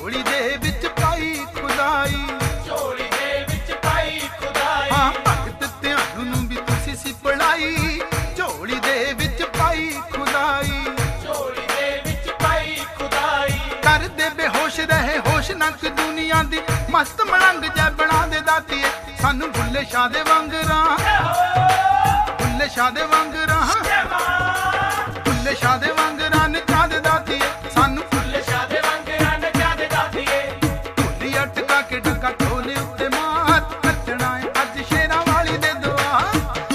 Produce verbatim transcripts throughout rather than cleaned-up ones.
ਝੋਲੀ ਦੇ ਵਿੱਚ ਪਾਈ ਖੁਦਾਈ, ਝੋਲੀ ਦੇ ਵਿੱਚ ਪਾਈ ਖੁਦਾਈ। ਹਾਂ ਭਗਤ ਧਿਆਨ ਨੂੰ ਵੀ ਤੁਸੀਂ ਸੀ ਪੜਾਈ, ਝੋਲੀ ਦੇ ਵਿੱਚ ਪਾਈ ਖੁਦਾਈ, ਝੋਲੀ ਦੇ ਵਿੱਚ ਪਾਈ ਖੁਦਾਈ। ਕਰਦੇ ਬੇਹੋਸ਼ ਰਹੇ ਹੋਸ਼ ਨੱਕ ਦੁਨੀਆ ਦੀ, ਮਸਤ ਮਲੰਗ ਜੈ ਬਣਾ ਦੇ ਦਾਤੀਏ ਸਾਨੂੰ ਬੁੱਲੇ ਸ਼ਾਹ ਦੇ ਵਾਂਗਰਾਂ, ਬੁੱਲੇ ਸ਼ਾਹ ਦੇ ਵਾਂਗਰਾਂ, ਬੁੱਲੇ ਸ਼ਾਹ ਦੇ ਵਾਂਗਰਾਂ ਨਚਾ ਦੇ ਦਾਤੀਏ ਸਾਨੂੰ, ਬੁੱਲੇ ਸ਼ਾਹ ਦੇ ਵਾਂਗਰਾਂ ਨਚਾ ਦੇ ਦਾਤੀਏ। ਢੋਲੀ ਅਟਕਾ ਕੇ ਡੱਕਾ ਢੋਲੇ ਉੱਤੇ ਮਾਰ, ਨੱਚਣਾ ਏ ਅੱਜ ਸ਼ੇਰਾਂ ਵਾਲੀ ਦੇ ਦੁਆਰ।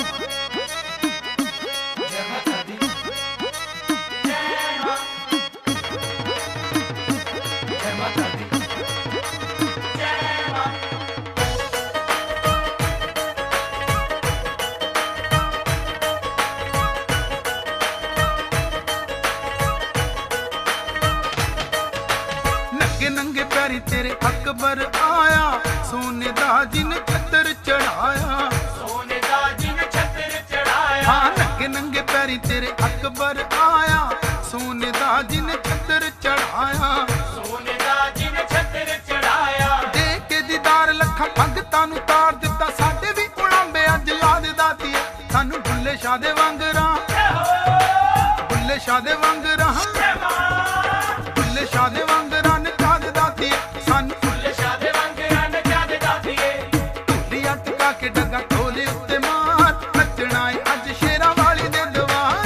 ਜੈ ਮਾਤਾ ਦੀ, ਜੈ ਮਾਂ, ਜੈ ਮਾਤਾ ਦੀ, ਜੈ ਮਾਂ। ਨੰਗੇ ਨੰਗੇ ਪੈਰੀ ਤੇਰੇ ਅਕਬਰ ਆਇਆ, ਸੋਨੇ ਦਾ ਜਿਨ ਛੱਤਰ ਚੜਾਇਆ, ਸੋਨੇ ਦਾ ਜਿਨ ਛੱਤਰ ਚੜਾਇਆ। ਹਾਂ ਨੰਗੇ ਨੰਗੇ ਪੈਰੀ ਤੇਰੇ ਅਕਬਰ ਆਇਆ, ਸੋਨੇ ਦਾ ਜਿਨ ਛੱਤਰ ਚੜਾਇਆ, ਸੋਨੇ ਦਾ ਜਿਨ ਛੱਤਰ ਚੜਾਇਆ। ਦੇ ਕੇ ਦੀਦਾਰ ਲੱਖਾਂ ਭਗਤਾਂ ਨੂੰ ਤਾਰ ਦਿੱਤਾ, ਸਾਡੇ ਵੀ ਉਲਾਂਬੇ ਅੱਜ ਯਾਦ ਦਾਤੀਏ ਸਾਨੂੰ ਬੁੱਲੇ ਸ਼ਾਹ ਦੇ ਵਾਂਗਰਾਂ, ਬੁੱਲੇ ਸ਼ਾਹ ਦੇ ਵਾਂਗਰਾਂ, ਬੁੱਲੇ ਸ਼ਾਹ ਦੇ ਵਾਂਗਰਾਂ ਨਚਾ ਦੇ ਦਾਤੀਏ ਸਾਨੂੰ, ਬੁੱਲੇ ਸ਼ਾਹ ਦੇ ਵਾਂਗਰਾਂ ਨਚਾ ਦੇ ਦਾਤੀਏ। ਢੋਲੀ ਅਟਕਾ ਕੇ ਡੱਗਾ ਢੋਲੇ ਉੱਤੇ ਮਾਰ, ਨੱਚਣਾ ਏ ਅੱਜ ਸ਼ੇਰਾਂ ਵਾਲੀ ਦੇ ਦੁਆਰ।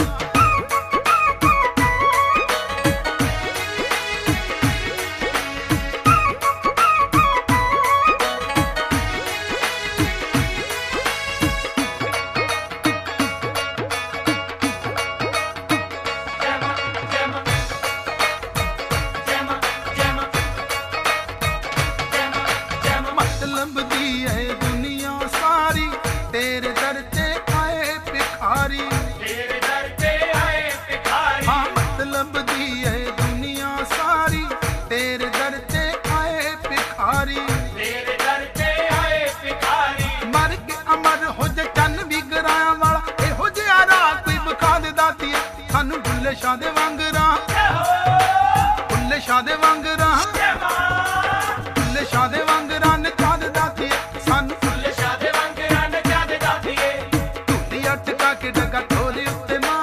ਜੈ ਮਾਂ, ਜੈ ਮਾਂ, ਜੈ ਮਾਂ, ਜੈ ਮਾਂ, ਜੈ ਮਾਂ, ਜੈ ਮਾਂ। ਮਤਲਬ ਦੀ ਹੈ ਦੁਨੀਆ ਸਾਰੀ, ਤੇਰੇ ਦਰ ਤੇ ਆਏ ਭਿਖਾਰੀ, ਤੇਰੇ ਦਰ ਤੇ ਆਏ ਭਿਖਾਰੀ। ਹਾਂ ਮਤਲਬ ਦੀ ਹੈ ਦੁਨੀਆ ਸਾਰੀ, ਤੇਰੇ ਦਰ ਤੇ ਆਏ ਭਿਖਾਰੀ, ਤੇਰੇ ਦਰ ਤੇ ਆਏ ਭਿਖਾਰੀ। ਮਰ ਕੇ ਅਮਰ ਹੋ ਜਾ ਚੰਨ ਵੀ ਗਰਾਇਆ ਵਾਲਾ, ਇਹੋ ਜਿਹਾ ਰਾਹ ਕੋਈ ਵਿਖਾ ਦੇ ਦਾਤੀਏ ਸਾਨੂੰ ਬੁੱਲੇ ਸ਼ਾਹ ਦੇ ਵਾਂਗਰਾਂ, ਬੁੱਲੇ ਸ਼ਾਹ ਦੇ ਵਾਂਗਰਾਂ, ਬੁੱਲੇ ਸ਼ਾਹ ਦੇ ਵਾਂਗਰਾਂ ਨਚਾ ਦੇ ਦਾਤੀਏ ਸਾਨੂੰ, ਬੁੱਲੇ ਸ਼ਾਹ ਦੇ ਵਾਂਗਰਾਂ ਨਚਾ ਦੇ ਦਾਤੀਏ। ਢੋਲੀ ਅਟਕਾ ਕੇ ਡੱਗਾ ਢੋਲੇ ਉੱਤੇ ਮਾਰ,